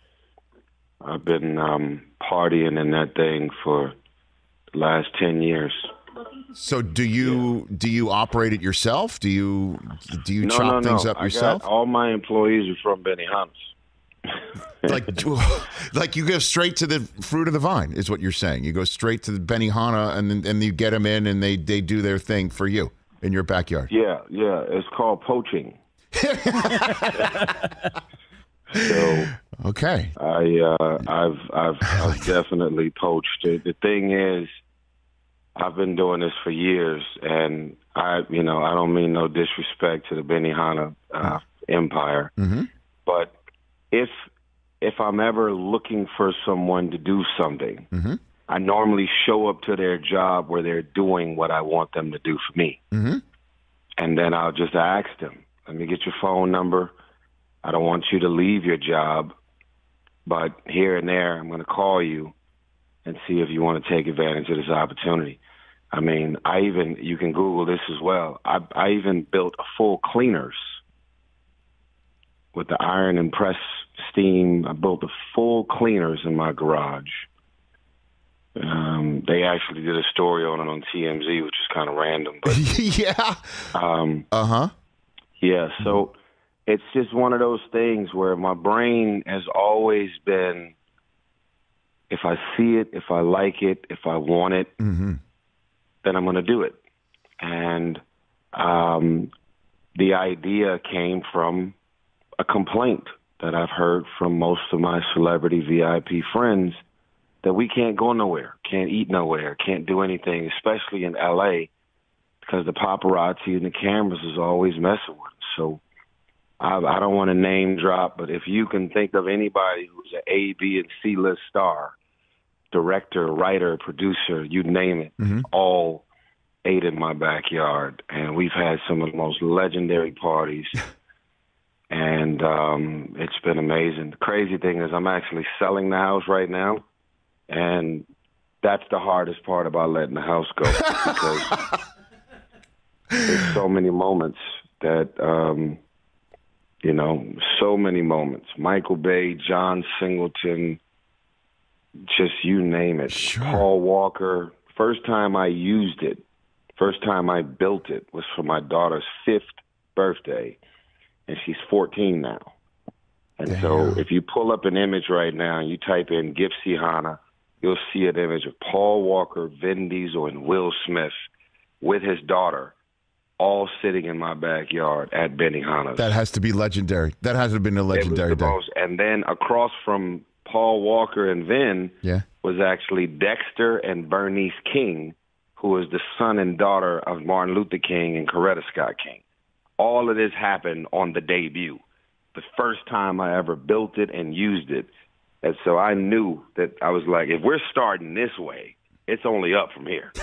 Speaker 13: I've been um, partying in that thing for the last ten years.
Speaker 2: So do you yeah. do you operate it yourself? Do you do you
Speaker 13: no,
Speaker 2: chop
Speaker 13: no, no.
Speaker 2: things up
Speaker 13: I
Speaker 2: yourself?
Speaker 13: Got, all my employees are from Benihana's.
Speaker 2: like like you go straight to the fruit of the vine is what you're saying. You go straight to the Benihana and then and you get them in and they, they do their thing for you in your backyard.
Speaker 13: Yeah, yeah. It's called poaching. So
Speaker 2: okay.
Speaker 13: I uh, I've I've I've definitely poached it. The thing is, I've been doing this for years, and I, you know, I don't mean no disrespect to the Benihana uh, empire,
Speaker 2: mm-hmm.
Speaker 13: but if if I'm ever looking for someone to do something,
Speaker 2: mm-hmm.
Speaker 13: I normally show up to their job where they're doing what I want them to do for me,
Speaker 2: mm-hmm.
Speaker 13: and then I'll just ask them, "Let me get your phone number. I don't want you to leave your job, but here and there, I'm going to call you and see if you want to take advantage of this opportunity." I mean, I even, you can Google this as well. I, I even built a full cleaners with the iron and press steam. I built a full cleaners in my garage. Um, they actually did a story on it on T M Z, which is kind of random. But
Speaker 2: yeah.
Speaker 13: Um,
Speaker 2: uh-huh.
Speaker 13: Yeah, so it's just one of those things where my brain has always been, if I see it, if I like it, if I want it,
Speaker 2: mm-hmm.
Speaker 13: then I'm going to do it. And um, the idea came from a complaint that I've heard from most of my celebrity V I P friends that we can't go nowhere, can't eat nowhere, can't do anything, especially in L A, because the paparazzi and the cameras is always messing with us. So I, I don't want to name drop, but if you can think of anybody who's an A, B, and C list star, director, writer, producer, you name it,
Speaker 2: mm-hmm.
Speaker 13: all ate in my backyard. And we've had some of the most legendary parties. And um, it's been amazing. The crazy thing is I'm actually selling the house right now. And that's the hardest part about letting the house go, because there's so many moments that, um, you know, so many moments. Michael Bay, John Singleton, just you name it.
Speaker 2: Sure.
Speaker 13: Paul Walker. First time I used it, first time I built it was for my daughter's fifth birthday, and she's fourteen now. And
Speaker 2: Damn.
Speaker 13: so if you pull up an image right now and you type in Gypsy Hanna, you'll see an image of Paul Walker, Vin Diesel, and Will Smith with his daughter, all sitting in my backyard at Benihana's.
Speaker 2: That has to be legendary. That has to have been a legendary
Speaker 13: it was the
Speaker 2: day.
Speaker 13: Most, and then across from Paul Walker and Vin
Speaker 2: yeah.
Speaker 13: was actually Dexter and Bernice King, who was the son and daughter of Martin Luther King and Coretta Scott King. All of this happened on the debut, the first time I ever built it and used it. And so I knew that I was like, if we're starting this way, it's only up from here.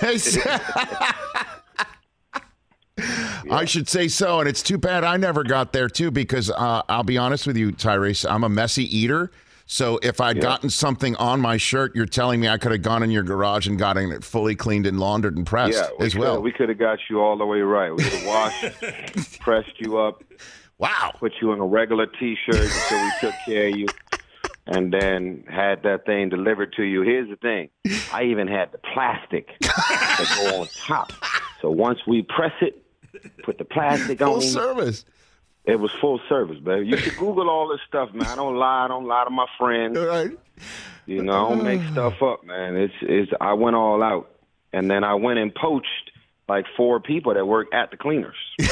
Speaker 2: Yeah. I should say so, and it's too bad I never got there, too, because uh, I'll be honest with you, Tyrese, I'm a messy eater. So if I'd yeah. gotten something on my shirt, you're telling me I could have gone in your garage and gotten it fully cleaned and laundered and pressed
Speaker 13: yeah, we
Speaker 2: as
Speaker 13: could,
Speaker 2: well.
Speaker 13: We could have got you all the way right. We could have washed, pressed you up.
Speaker 2: Wow.
Speaker 13: Put you in a regular T-shirt until we took care of you, and then had that thing delivered to you. Here's the thing. I even had the plastic that go on top. So once we press it, put the plastic
Speaker 2: full
Speaker 13: on.
Speaker 2: Full service.
Speaker 13: It was full service, baby. You should Google all this stuff, man. I don't lie. I don't lie to my friends.
Speaker 2: All right.
Speaker 13: You know, I don't make stuff up, man. It's, it's, I went all out. And then I went and poached like four people that work at the cleaners.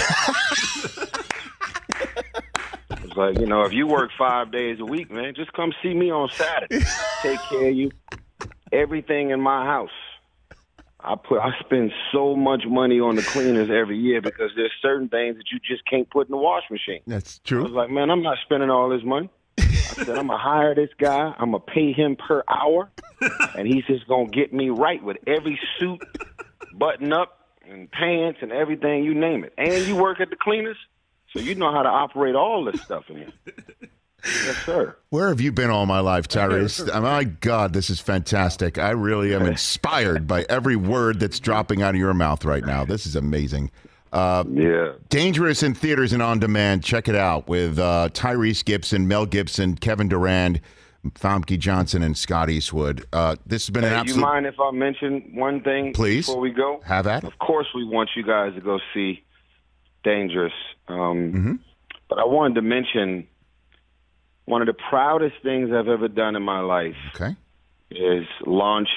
Speaker 13: It's like, you know, if you work five days a week, man, just come see me on Saturday. Take care of you. Everything in my house. I put I spend so much money on the cleaners every year because there's certain things that you just can't put in the wash machine.
Speaker 2: That's true.
Speaker 13: I was like, man, I'm not spending all this money. I said, I'm going to hire this guy. I'm going to pay him per hour, and he's just going to get me right with every suit, button up, and pants, and everything, you name it. And you work at the cleaners, so you know how to operate all this stuff in here. Yes, sir.
Speaker 2: Where have you been all my life, Tyrese? Oh, my God, this is fantastic. I really am inspired by every word that's dropping out of your mouth right now. This is amazing. Uh,
Speaker 13: yeah.
Speaker 2: Dangerous in theaters and on demand. Check it out with uh, Tyrese Gibson, Mel Gibson, Kevin Durand, Famke Johnson, and Scott Eastwood. Uh, this has been
Speaker 13: hey,
Speaker 2: an absolute...
Speaker 13: You mind if I mention one thing
Speaker 2: Please.
Speaker 13: before we go?
Speaker 2: Have at it.
Speaker 13: Of course we want you guys to go see Dangerous. Um,
Speaker 2: mm-hmm.
Speaker 13: But I wanted to mention... One of the proudest things I've ever done in my life
Speaker 2: okay.
Speaker 13: is launch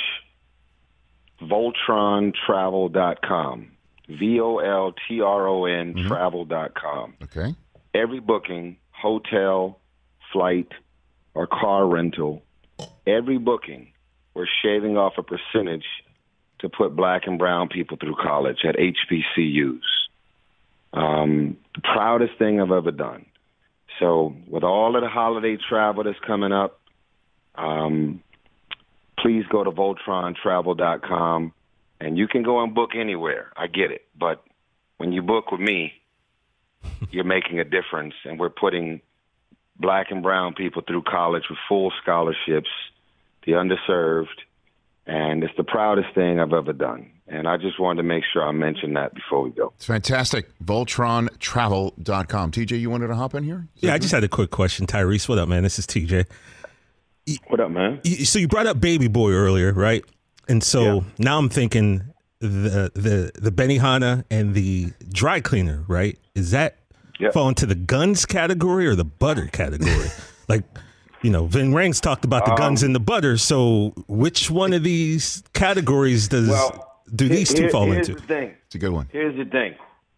Speaker 13: Voltron Travel dot com. V O L T R O N
Speaker 2: mm-hmm.
Speaker 13: travel dot com.
Speaker 2: Okay.
Speaker 13: Every booking, hotel, flight, or car rental, every booking, we're shaving off a percentage to put black and brown people through college at H B C Us. Um, the proudest thing I've ever done. So with all of the holiday travel that's coming up, um, please go to Voltron Travel dot com, and you can go and book anywhere. I get it. But when you book with me, you're making a difference, and we're putting black and brown people through college with full scholarships, the underserved, and it's the proudest thing I've ever done. And I just wanted to make sure I mentioned that before we go.
Speaker 2: It's fantastic. Voltron Travel dot com. T J, you wanted to hop in here?
Speaker 14: Yeah, I just had a quick question. Tyrese, what up, man? This is T J.
Speaker 13: What up, man?
Speaker 14: So you brought up Baby Boy earlier, right? And so yeah. now I'm thinking the the the Benihana and the dry cleaner, right? Is that yep. fall into the guns category or the butter category? Like, you know, Vin Rhames talked about the um, guns and the butter. So which one of these categories does...
Speaker 13: Well,
Speaker 14: Do these two
Speaker 13: Here,
Speaker 14: fall
Speaker 13: here's
Speaker 14: into?
Speaker 13: The thing.
Speaker 2: It's a good one.
Speaker 13: Here's the thing.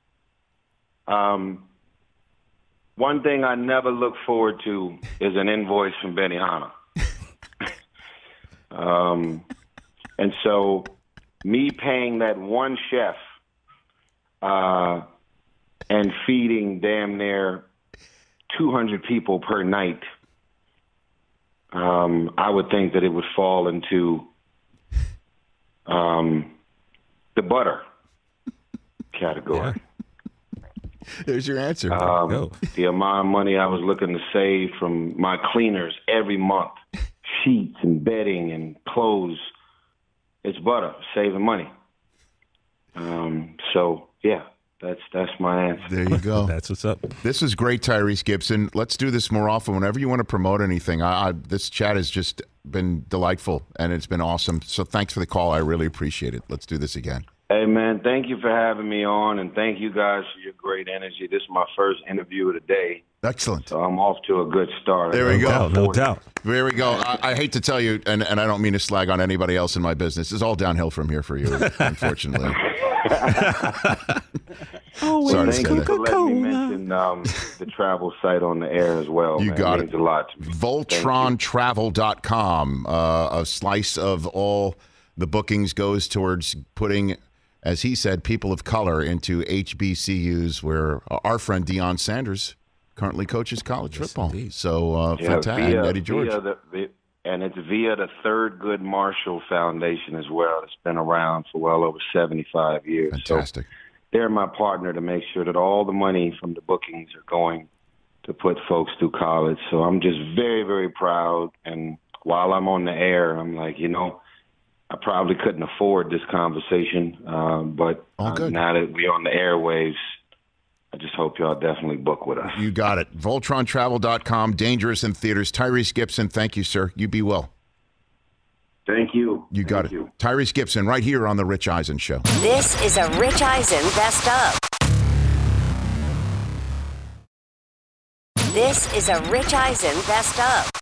Speaker 13: Um, one thing I never look forward to is an invoice from Benihana. uh, Um, and so me paying that one chef uh, and feeding damn near two hundred people per night, um, I would think that it would fall into um, the butter category.
Speaker 2: Yeah. There's your answer.
Speaker 13: Um, the amount of money I was looking to save from my cleaners every month, sheets and bedding and clothes, it's butter, saving money. Um, so, yeah, that's that's my answer.
Speaker 2: There you go.
Speaker 14: That's what's up.
Speaker 2: This is great, Tyrese Gibson. Let's do this more often. Whenever you want to promote anything, I, I, this chat has just been delightful, and it's been awesome. So thanks for the call. I really appreciate it. Let's do this again.
Speaker 13: Hey, man, thank you for having me on, and thank you guys for your great energy. This is my first interview of the day.
Speaker 2: Excellent.
Speaker 13: So I'm off to a good start.
Speaker 2: There we
Speaker 14: no
Speaker 2: go.
Speaker 14: Doubt, no doubt.
Speaker 2: There we go. I, I hate to tell you, and, and I don't mean to slag on anybody else in my business. It's all downhill from here for you, unfortunately.
Speaker 13: Oh,
Speaker 2: Sorry to
Speaker 13: thank
Speaker 2: say
Speaker 13: you
Speaker 2: that.
Speaker 13: for letting me mention um, the travel site on the air as well.
Speaker 2: You
Speaker 13: man.
Speaker 2: got
Speaker 13: it.
Speaker 2: it.
Speaker 13: Means a lot to me.
Speaker 2: Voltron Travel dot com. Uh, a slice of all the bookings goes towards putting, as he said, people of color into H B C Us, where our friend Deion Sanders currently coaches college yes, football. Indeed. So uh,
Speaker 13: yeah,
Speaker 2: fantastic.
Speaker 13: Via,
Speaker 2: Eddie George.
Speaker 13: Via the, the, and it's via the Third Good Marshall Foundation as well. It's been around for well over seventy-five years.
Speaker 2: Fantastic.
Speaker 13: So they're my partner to make sure that all the money from the bookings are going to put folks through college. So I'm just very, very proud. And while I'm on the air, I'm like, you know, I probably couldn't afford this conversation, uh, but uh, now that we're on the airwaves, I just hope y'all definitely book with us.
Speaker 2: You got it. Voltron Travel dot com, dangerous in theaters. Tyrese Gibson, thank you, sir. You be well.
Speaker 13: Thank you.
Speaker 2: You got
Speaker 13: Thank
Speaker 2: it.
Speaker 13: You.
Speaker 2: Tyrese Gibson, right here on The Rich Eisen Show.
Speaker 1: This is a Rich Eisen Best Of. This is a Rich Eisen Best Of.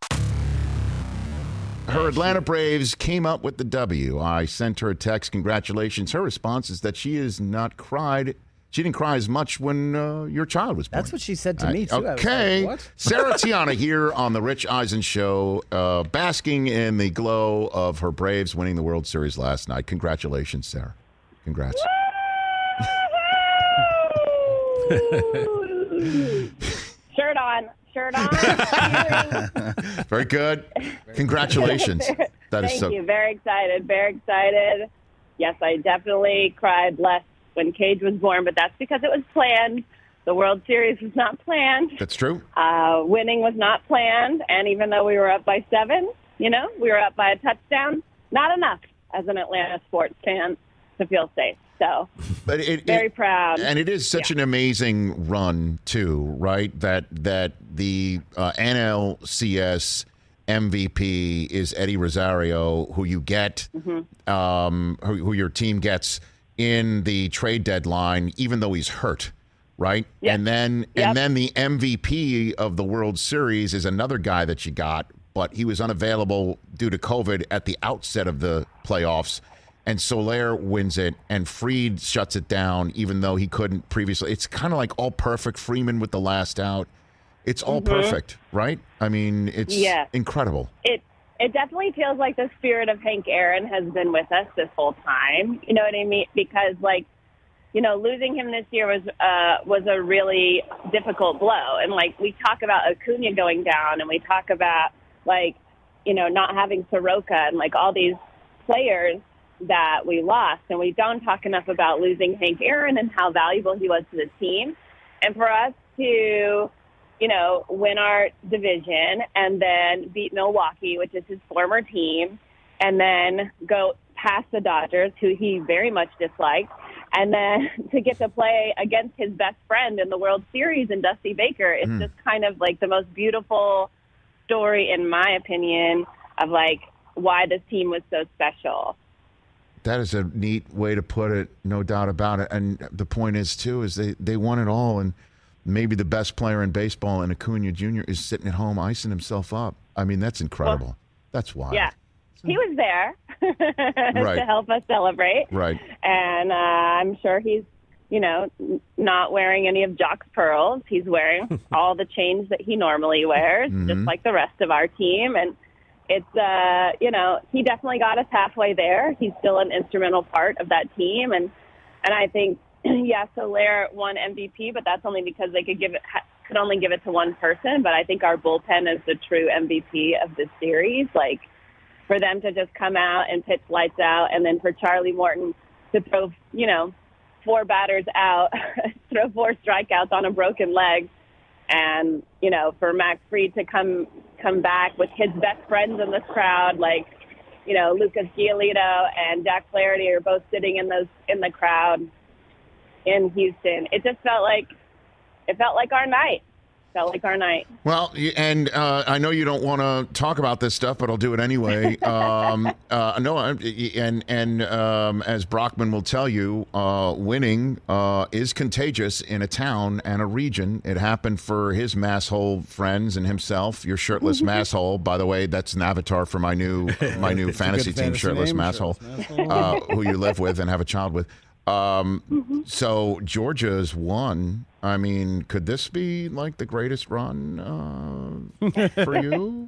Speaker 2: Her Atlanta Braves came up with the W. I sent her a text, congratulations. Her response is that she has not cried. She didn't cry as much when uh, your child was born.
Speaker 15: That's what she said to me, too.
Speaker 2: Okay.
Speaker 15: I was like, what?
Speaker 2: Sarah Tiana here on The Rich Eisen Show, uh, basking in the glow of her Braves winning the World Series last night. Congratulations, Sarah. Congrats.
Speaker 16: Shirt on. Shirt on.
Speaker 2: Very good. Congratulations. That is
Speaker 16: Thank
Speaker 2: so.
Speaker 16: you. Very excited. Very excited. Yes, I definitely cried less when Cage was born, but that's because it was planned. The World Series was not planned.
Speaker 2: That's true.
Speaker 16: Uh, winning was not planned, and even though we were up by seven, you know, we were up by a touchdown. Not enough as an Atlanta sports fan to feel safe. So,
Speaker 2: but it,
Speaker 16: very
Speaker 2: it,
Speaker 16: proud.
Speaker 2: And it is such yeah. an amazing run, too, right? That that the uh, N L C S M V P is Eddie Rosario, who you get, mm-hmm. um, who, who your team gets in the trade deadline, even though he's hurt, right? Yep. And then yep. and then the M V P of the World Series is another guy that you got, but he was unavailable due to COVID at the outset of the playoffs. And Soler wins it, and Fried shuts it down, even though he couldn't previously. It's kind of like all perfect. Freeman with the last out. It's all mm-hmm. perfect, right? I mean, it's yeah. incredible.
Speaker 16: It it definitely feels like the spirit of Hank Aaron has been with us this whole time. You know what I mean? Because, like, you know, losing him this year was uh, was a really difficult blow. And, like, we talk about Acuna going down, and we talk about, like, you know, not having Soroka and, like, all these players that we lost, and we don't talk enough about losing Hank Aaron and how valuable he was to the team. And for us to, you know, win our division and then beat Milwaukee, which is his former team, and then go past the Dodgers, who he very much disliked, and then to get to play against his best friend in the World Series in Dusty Baker, it's mm. just kind of like the most beautiful story, in my opinion, of like why this team was so special.
Speaker 2: That is a neat way to put it, no doubt about it. And the point is, too, is they, they won it all. And maybe the best player in baseball, in Acuna Junior, is sitting at home icing himself up. I mean, that's incredible. Well, that's wild.
Speaker 16: Yeah. He was there
Speaker 2: right.
Speaker 16: to help us celebrate.
Speaker 2: Right.
Speaker 16: And uh, I'm sure he's, you know, not wearing any of Jock's pearls. He's wearing all the chains that he normally wears, mm-hmm. just like the rest of our team. And it's, uh, you know, he definitely got us halfway there. He's still an instrumental part of that team. And, and I think, yeah, Soler won M V P, but that's only because they could give it, could only give it to one person. But I think our bullpen is the true M V P of this series. Like, for them to just come out and pitch lights out, and then for Charlie Morton to throw, you know, four batters out, throw four strikeouts on a broken leg. And, you know, for Max Fried to come come back with his best friends in this crowd, like, you know, Lucas Giolito and Jack Flaherty are both sitting in those in the crowd in Houston. It just felt like it felt like our night. Felt like our night.
Speaker 2: Well, and uh, I know you don't want to talk about this stuff, but I'll do it anyway. um, uh, no, and and um, as Brockman will tell you, uh, winning uh, is contagious in a town and a region. It happened for his masshole friends and himself. Your shirtless masshole, by the way, that's an avatar for my new my new fantasy team, fantasy shirtless name, masshole, shirtless uh, who you live with and have a child with. Um, mm-hmm. So Georgia's won. I mean, could this be like the greatest run uh, for you?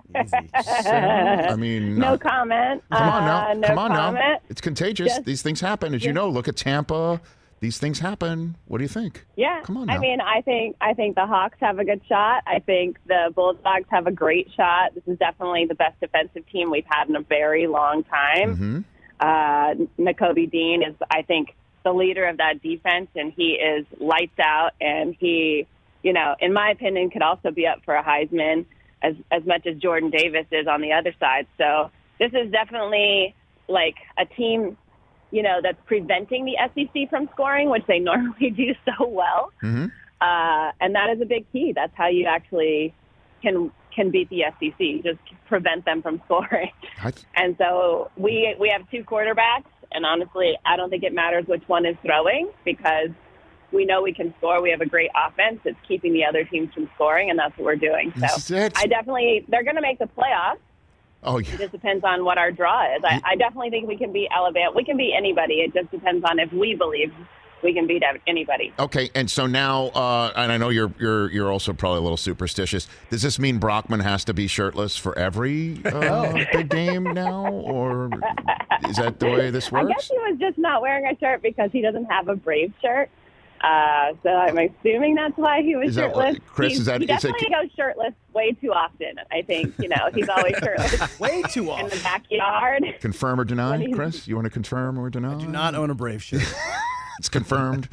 Speaker 2: I mean,
Speaker 16: no
Speaker 2: uh,
Speaker 16: comment.
Speaker 2: Come on now.
Speaker 16: Uh, no
Speaker 2: come on
Speaker 16: comment.
Speaker 2: now. It's contagious.
Speaker 16: Just,
Speaker 2: These things happen, as just, you know. Look at Tampa. These things happen. What do you think?
Speaker 16: Yeah.
Speaker 2: Come on now.
Speaker 16: I mean, I think I think the Hawks have a good shot. I think the Bulldogs have a great shot. This is definitely the best defensive team we've had in a very long time. Mm-hmm. Uh, Nakobe Dean is, I think, the leader of that defense, and he is lights out, and he, you know, in my opinion, could also be up for a Heisman as as much as Jordan Davis is on the other side. So this is definitely like a team, you know, that's preventing the S E C from scoring, which they normally do so well. Mm-hmm. Uh, and that is a big key. That's how you actually can can beat the S E C, just prevent them from scoring. Th- and so we we have two quarterbacks. And honestly, I don't think it matters which one is throwing because we know we can score. We have a great offense. It's keeping the other teams from scoring, and that's what we're doing. So I definitely – they're going to make the playoffs.
Speaker 2: Oh, yeah.
Speaker 16: It just depends on what our draw is. I, I definitely think we can beat Alabama. We can beat anybody. It just depends on if we believe we can beat anybody.
Speaker 2: Okay, and so now, uh, and I know you're you're you're also probably a little superstitious. Does this mean Brockman has to be shirtless for every uh, big game now, or is that the way this works?
Speaker 16: I guess he was just not wearing a shirt because he doesn't have a Brave shirt. Uh, so I'm assuming that's why he was
Speaker 2: is
Speaker 16: shirtless.
Speaker 2: That, Chris,
Speaker 16: He's,
Speaker 2: is that
Speaker 16: he definitely
Speaker 2: it,
Speaker 16: goes shirtless way too often. I think you know he's always shirtless.
Speaker 15: Way too often
Speaker 16: in the backyard.
Speaker 2: Confirm or deny, Chris? You want to confirm or deny?
Speaker 15: I do not own a Brave shirt.
Speaker 2: It's confirmed.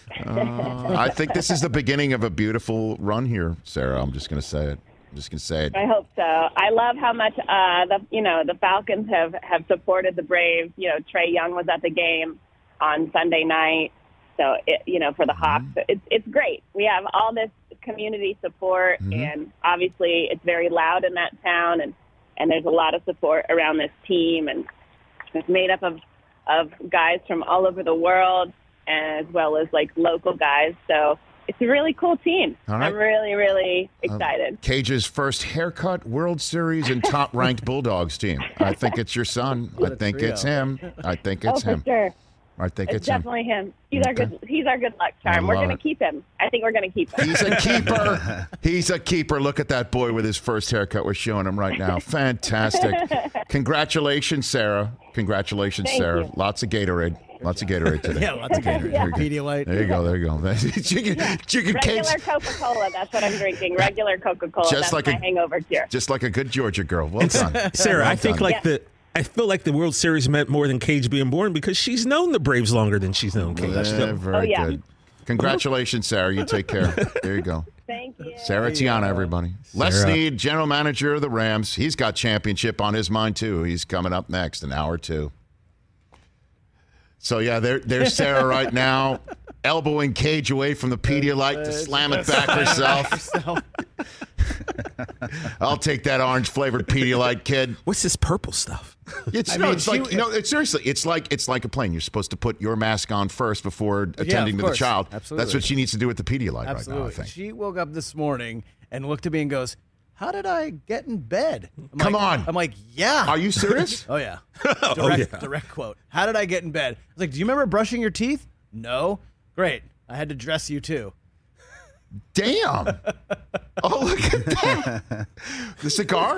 Speaker 2: Uh, I think this is the beginning of a beautiful run here, Sarah. I'm just going to say it. I'm just going to say it.
Speaker 16: I hope so. I love how much uh, the you know the Falcons have, have supported the Braves. You know, Trae Young was at the game on Sunday night. So, it, you know, for the Hawks, mm-hmm. it's it's great. We have all this community support, mm-hmm. and obviously it's very loud in that town, and, and there's a lot of support around this team, and it's made up of, of guys from all over the world, as well as, like, local guys. So it's a really cool team. All right. I'm really, really excited.
Speaker 2: Uh, Cage's first haircut, World Series, and top-ranked Bulldogs team. I think it's your son. I think it's him. I think it's
Speaker 16: oh,
Speaker 2: him.
Speaker 16: For sure.
Speaker 2: I think
Speaker 16: it's,
Speaker 2: it's
Speaker 16: definitely
Speaker 2: him.
Speaker 16: him. He's
Speaker 2: okay.
Speaker 16: our good. He's our good luck charm. We're going to keep him. I think we're going to keep him.
Speaker 2: He's a keeper. He's a keeper. Look at that boy with his first haircut. We're showing him right now. Fantastic. Congratulations, Sarah. Congratulations,
Speaker 16: Thank
Speaker 2: Sarah.
Speaker 16: You.
Speaker 2: Lots of Gatorade. Lots of Gatorade today.
Speaker 15: Yeah, lots of Gatorade. yeah. Pedialyte.
Speaker 2: There you go. There you go. chicken,
Speaker 16: yeah.
Speaker 2: chicken
Speaker 16: Regular
Speaker 2: cakes.
Speaker 16: Coca-Cola. That's what I'm drinking. Regular Coca-Cola.
Speaker 2: Just
Speaker 16: That's
Speaker 2: like
Speaker 16: my
Speaker 2: a,
Speaker 16: hangover cure.
Speaker 2: Just like a good Georgia girl. Well done,
Speaker 14: Sarah.
Speaker 2: well
Speaker 14: I think
Speaker 2: done.
Speaker 14: like
Speaker 16: yeah.
Speaker 14: the. I feel like the World Series meant more than Cage being born because she's known the Braves longer than she's known Cage.
Speaker 2: Yeah, very
Speaker 16: oh, yeah.
Speaker 2: good. Congratulations, Sarah. You take care. There you go.
Speaker 16: Thank you.
Speaker 2: Sarah Tiana, everybody. Sarah. Les Snead, general manager of the Rams. He's got championship on his mind, too. He's coming up next in hour two. So, yeah, there, there's Sarah right now, elbowing Cage away from the Pedialyte to slam it back herself. I'll take that orange-flavored Pedialyte, kid.
Speaker 14: What's this purple stuff?
Speaker 2: It's
Speaker 15: I
Speaker 2: no,
Speaker 15: mean,
Speaker 2: it's
Speaker 15: she,
Speaker 2: like no, it's seriously, it's like it's like a plane. You're supposed to put your mask on first before attending
Speaker 15: yeah,
Speaker 2: to the child.
Speaker 15: Absolutely.
Speaker 2: That's what she needs to do with the Pedialyte
Speaker 15: Absolutely.
Speaker 2: right now, I think.
Speaker 15: She woke up this morning and looked at me and goes, "How did I get in bed?" I'm
Speaker 2: Come
Speaker 15: like,
Speaker 2: on.
Speaker 15: I'm like, "Yeah."
Speaker 2: Are you serious?
Speaker 15: oh yeah. Direct,
Speaker 14: oh yeah.
Speaker 15: Direct quote. How did I get in bed? I was like, "Do you remember brushing your teeth?" No. Great. I had to dress you too.
Speaker 2: Damn. Oh, look at that. The cigar?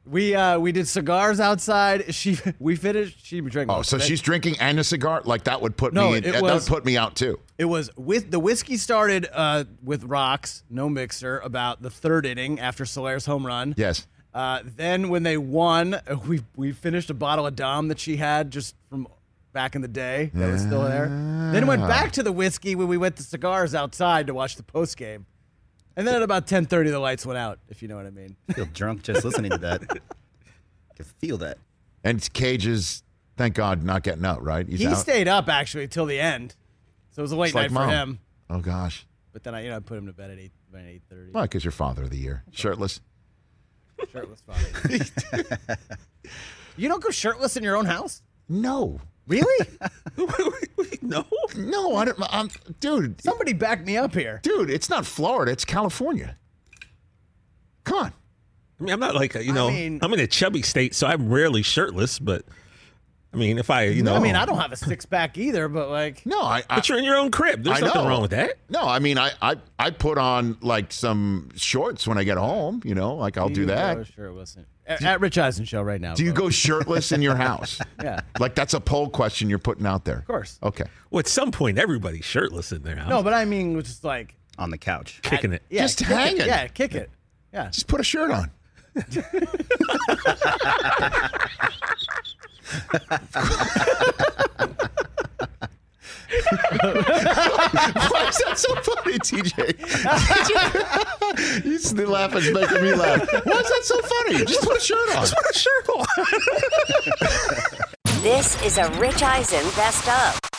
Speaker 15: We uh, we did cigars outside. She we finished. She drank.
Speaker 2: Oh, so she's drinking and a cigar? Like that would put
Speaker 15: No,
Speaker 2: me. In,
Speaker 15: it
Speaker 2: that
Speaker 15: was-
Speaker 2: would put me out too.
Speaker 15: It was with the whiskey started uh, with rocks, no mixer, about the third inning after Solaire's home run.
Speaker 2: Yes.
Speaker 15: Uh, then when they won, uh, we we finished a bottle of Dom that she had just from back in the day that was still there. Then went back to the whiskey when we went to cigars outside to watch the post game. And then at about ten thirty, the lights went out. If you know what I mean.
Speaker 17: I feel drunk just listening to that. I can feel that.
Speaker 2: And Cage is, thank God, not getting out. Right? He's
Speaker 15: he
Speaker 2: out.
Speaker 15: stayed up actually till the end, so it was a late
Speaker 2: It's like
Speaker 15: night for
Speaker 2: Mom.
Speaker 15: him.
Speaker 2: Oh gosh.
Speaker 15: But then I, you know, I put him to bed at eight, about eight thirty.
Speaker 2: Why? Because you're father of the year, shirtless.
Speaker 15: Shirtless father. You don't go shirtless in your own house?
Speaker 2: No.
Speaker 15: Really?
Speaker 14: no.
Speaker 2: No, I don't. I'm, dude.
Speaker 15: Somebody back me up here.
Speaker 2: Dude, it's not Florida. It's California. Come on.
Speaker 14: I mean, I'm not like a, you know,
Speaker 15: I mean-
Speaker 14: I'm in a chubby state, so I'm rarely shirtless. But I mean, if I, you know,
Speaker 15: I mean, I don't have a six pack either, but like,
Speaker 2: No, I. I
Speaker 14: but you're in your own crib. There's
Speaker 2: I
Speaker 14: nothing
Speaker 2: know.
Speaker 14: wrong with that.
Speaker 2: No, I mean, I, I I put on like some shorts when I get home. You know, like I'll do
Speaker 15: you
Speaker 2: that.
Speaker 15: go shirtless. At, at Rich Eisen show right now.
Speaker 2: Do you
Speaker 15: folks.
Speaker 2: go shirtless in your house?
Speaker 15: Yeah.
Speaker 2: Like that's a poll question you're putting out there. Of
Speaker 15: course.
Speaker 2: Okay.
Speaker 14: Well, at some point, everybody's shirtless in their house.
Speaker 15: No, but I mean, just like
Speaker 17: On the couch.
Speaker 14: kicking it.
Speaker 15: yeah,
Speaker 2: Just
Speaker 15: kick
Speaker 2: hanging.
Speaker 15: It. Yeah, kick it. Yeah.
Speaker 2: Just put a shirt on. Why is that so funny, T J? He's the laugh is making me laugh. Why is that so funny? Just put a shirt on.
Speaker 14: Just put a shirt on.
Speaker 1: This is a Rich Eisen best of.